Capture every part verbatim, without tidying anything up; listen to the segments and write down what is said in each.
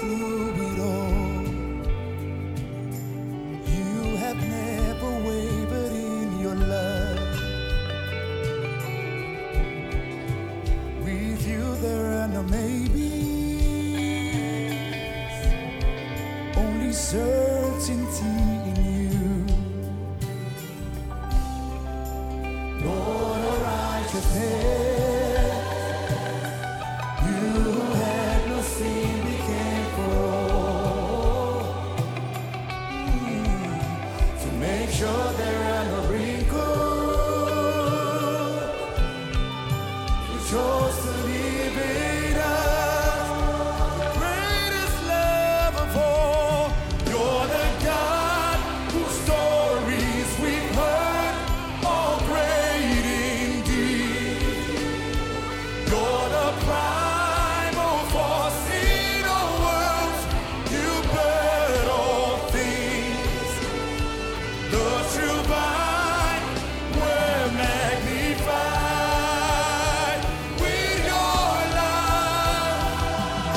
through it all. You have never wavered in your love. With you there are no maybes, only certainty in you. Lord, a righteousness, you who had no sin became for all, mm. to make sure there are no wrinkles. You chose to live in us, the greatest love of all. You're the God whose stories we've heard, all great indeed. You're the primal force in all worlds. You bird all things. The true vine were magnified with your love.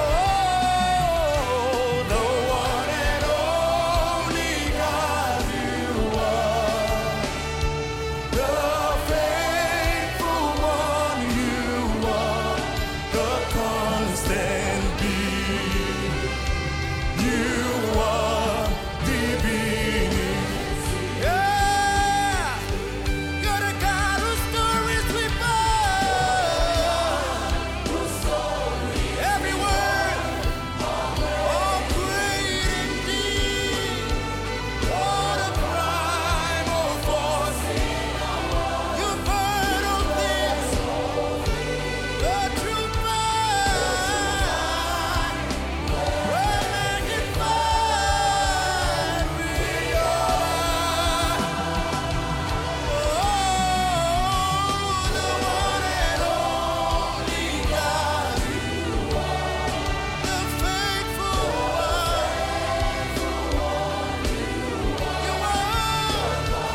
Oh, the one and only God you are. The faithful one you are. The constant being. You are the beginning. Yeah! You're the God whose stories we bird. Every word, all great indeed. You're the primal force. You bird all things. The true vine, we're magnified with your love. Oh, the one and only God you are, the faithful one. You are,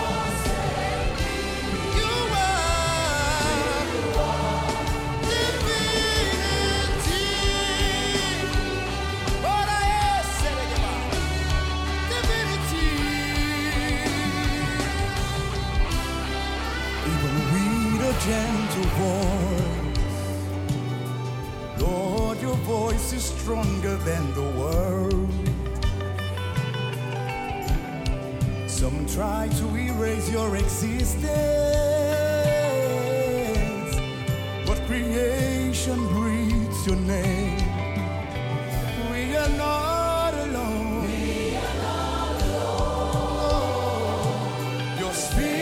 you are divinity. What I said about divinity. Even with a gentle voice, Lord, your voice is stronger than the world. Some try to erase your existence, but creation breathes your name. We are not alone. We are not alone. Your spirit